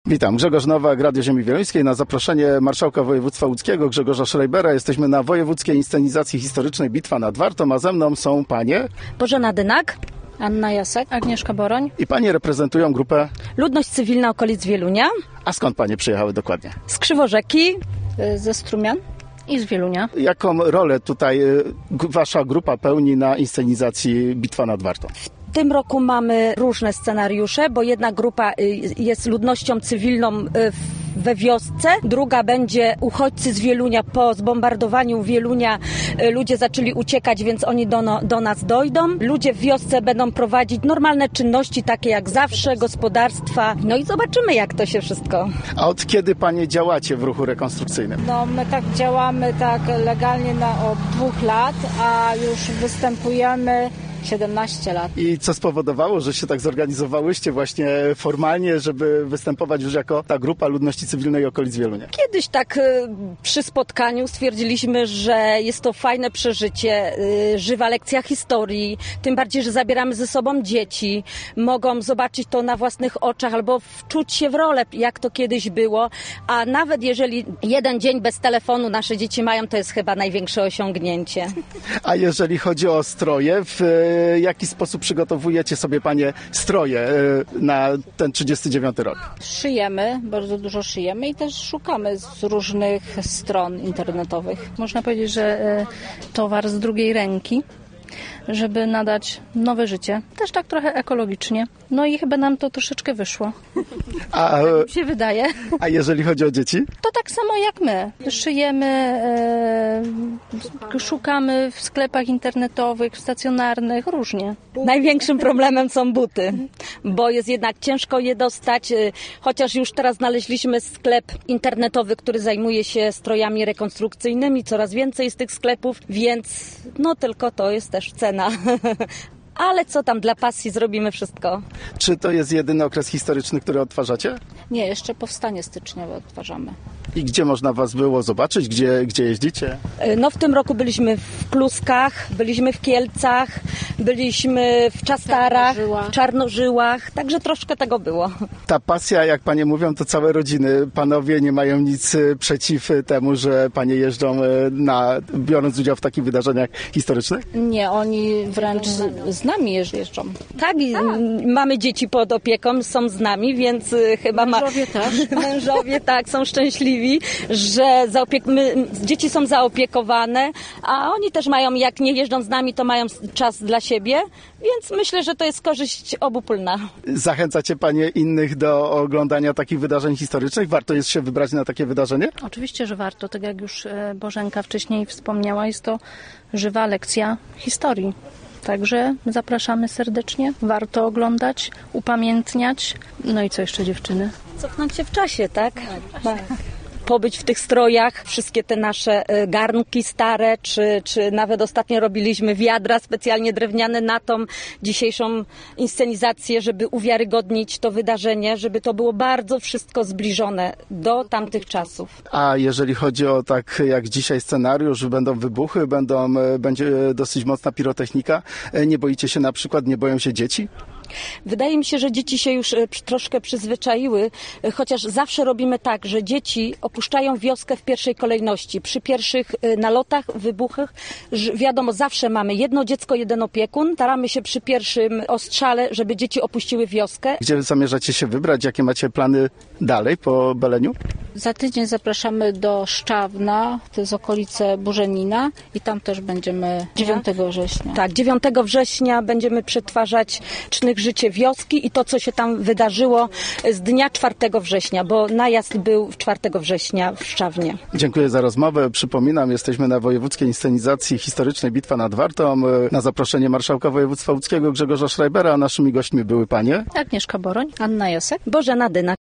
Witam, Grzegorz Nowak, Radio Ziemi Wieluńskiej. Na zaproszenie marszałka województwa łódzkiego Grzegorza Schreibera jesteśmy na wojewódzkiej inscenizacji historycznej Bitwa nad Wartą, a ze mną są panie Bożena Dynak, Anna Jasek, Agnieszka Boroń. I panie reprezentują grupę Ludność Cywilna okolic Wielunia. A skąd panie przyjechały dokładnie? Z Krzyworzeki. Ze Strumian i z Wielunia. Jaką rolę tutaj wasza grupa pełni na inscenizacji Bitwa nad Wartą? W tym roku mamy różne scenariusze, bo jedna grupa jest ludnością cywilną we wiosce, druga będzie uchodźcy z Wielunia. Po zbombardowaniu Wielunia ludzie zaczęli uciekać, więc oni do nas dojdą. Ludzie w wiosce będą prowadzić normalne czynności, takie jak zawsze, gospodarstwa. No i zobaczymy, jak to się wszystko. A od kiedy panie działacie w ruchu rekonstrukcyjnym? No my tak działamy legalnie od 2 lat, a już występujemy 17 lat. I co spowodowało, że się tak zorganizowałyście właśnie formalnie, żeby występować już jako ta grupa ludności cywilnej okolic Wielunia? Kiedyś tak przy spotkaniu stwierdziliśmy, że jest to fajne przeżycie, żywa lekcja historii, tym bardziej, że zabieramy ze sobą dzieci, mogą zobaczyć to na własnych oczach albo wczuć się w rolę, jak to kiedyś było, a nawet jeżeli jeden dzień bez telefonu nasze dzieci mają, to jest chyba największe osiągnięcie. A jeżeli chodzi o stroje, w jaki sposób przygotowujecie sobie panie stroje na ten 39 rok? Szyjemy, bardzo dużo szyjemy i też szukamy z różnych stron internetowych. Można powiedzieć, że towar z drugiej ręki, żeby nadać nowe życie. Też tak trochę ekologicznie. No i chyba nam to troszeczkę wyszło. Tak mi się wydaje. A jeżeli chodzi o dzieci? To tak samo jak my. Szyjemy, szukamy w sklepach internetowych, stacjonarnych, różnie. Największym problemem są buty, bo jest jednak ciężko je dostać, chociaż już teraz znaleźliśmy sklep internetowy, który zajmuje się strojami rekonstrukcyjnymi, coraz więcej z tych sklepów, więc no tylko to jest też cena. Ale co tam, dla pasji zrobimy wszystko. Czy to jest jedyny okres historyczny, który odtwarzacie? Nie, jeszcze powstanie styczniowe odtwarzamy. I gdzie można was było zobaczyć? Gdzie jeździcie? No w tym roku byliśmy w Kluskach, byliśmy w Kielcach, byliśmy w Czastarach, w Czarnożyłach, także troszkę tego było. Ta pasja, jak panie mówią, to całe rodziny. Panowie nie mają nic przeciw temu, że panie jeżdżą, biorąc udział w takich wydarzeniach historycznych? Nie, oni wręcz z nami jeżdżą. Tak, mamy dzieci pod opieką, są z nami, więc chyba mężowie też. Mężowie tak, są szczęśliwi, że dzieci są zaopiekowane, a oni też mają, jak nie jeżdżą z nami, to mają czas dla siebie, więc myślę, że to jest korzyść obopólna. Zachęcacie panie innych do oglądania takich wydarzeń historycznych? Warto jest się wybrać na takie wydarzenie? Oczywiście, że warto. Tak jak już Bożenka wcześniej wspomniała, jest to żywa lekcja historii. Także zapraszamy serdecznie. Warto oglądać, upamiętniać. No i co jeszcze, dziewczyny? Cofnąć się w czasie, tak? Tak. Pobyć w tych strojach, wszystkie te nasze garnki stare, czy nawet ostatnio robiliśmy wiadra specjalnie drewniane na tą dzisiejszą inscenizację, żeby uwiarygodnić to wydarzenie, żeby to było bardzo wszystko zbliżone do tamtych czasów. A jeżeli chodzi o tak jak dzisiaj scenariusz, będą wybuchy, będzie dosyć mocna pirotechnika, nie boicie się na przykład, nie boją się dzieci? Wydaje mi się, że dzieci się już troszkę przyzwyczaiły, chociaż zawsze robimy tak, że dzieci opuszczają wioskę w pierwszej kolejności. Przy pierwszych nalotach, wybuchach, wiadomo, zawsze mamy jedno dziecko, jeden opiekun. Staramy się przy pierwszym ostrzale, żeby dzieci opuściły wioskę. Gdzie zamierzacie się wybrać? Jakie macie plany dalej po Beleniu? Za tydzień zapraszamy do Szczawna, to jest okolice Burzenina i tam też będziemy 9 września. Tak, 9 września będziemy przetwarzać życie wioski i to, co się tam wydarzyło z dnia 4 września, bo najazd był 4 września w Szczawnie. Dziękuję za rozmowę. Przypominam, jesteśmy na wojewódzkiej inscenizacji historycznej Bitwa nad Wartą. Na zaproszenie marszałka województwa łódzkiego Grzegorza Schreibera, a naszymi gośćmi były panie Agnieszka Boroń, Anna Jasek, Bożena Dynak.